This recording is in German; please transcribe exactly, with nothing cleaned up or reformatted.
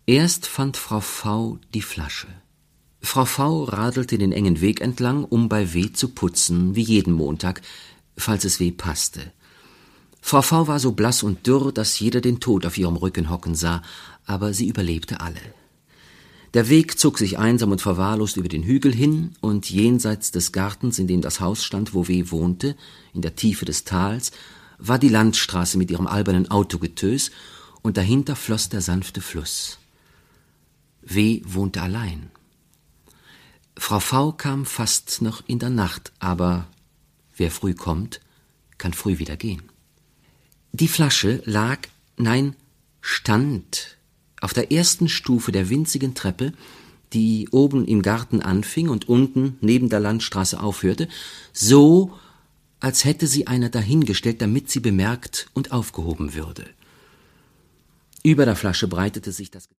Erst fand Frau V. die Flasche. Frau V. radelte den engen Weg entlang, um bei W. zu putzen, wie jeden Montag, falls es W. passte. Frau V. war so blass und dürr, dass jeder den Tod auf ihrem Rücken hocken sah, aber sie überlebte alle. Der Weg zog sich einsam und verwahrlost über den Hügel hin, und jenseits des Gartens, in dem das Haus stand, wo W. wohnte, in der Tiefe des Tals, war die Landstraße mit ihrem albernen Autogetös, und dahinter floss der sanfte Fluss. W. wohnte allein. Frau V. kam fast noch in der Nacht, aber wer früh kommt, kann früh wieder gehen. Die Flasche lag, nein, stand auf der ersten Stufe der winzigen Treppe, die oben im Garten anfing und unten neben der Landstraße aufhörte, so, als hätte sie einer dahingestellt, damit sie bemerkt und aufgehoben würde. Über der Flasche breitete sich das